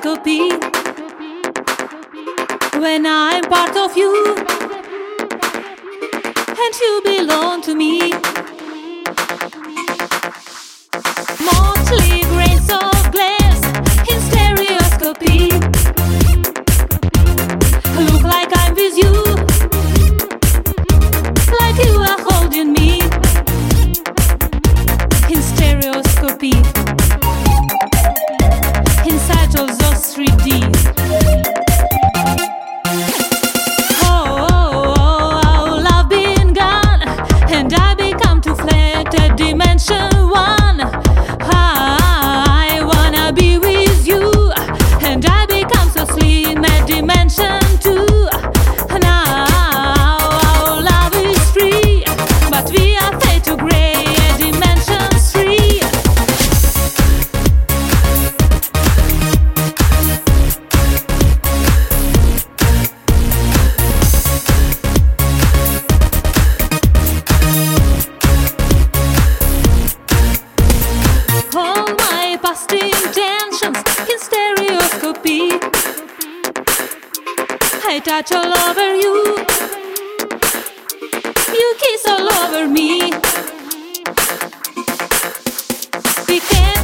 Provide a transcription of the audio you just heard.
stereoscopy. When I'm part of you and you belong to me. Motley grains of glass in stereoscopy. Look like I'm with you, like you are holding me in stereoscopy. Inside of those 3D. Dimension one, I wanna be with you, and I become so slim at dimension two. Now our love is free, but we are fade to gray at dimension three. All my past intentions in stereoscopy. I touch all over you, you kiss all over me. We can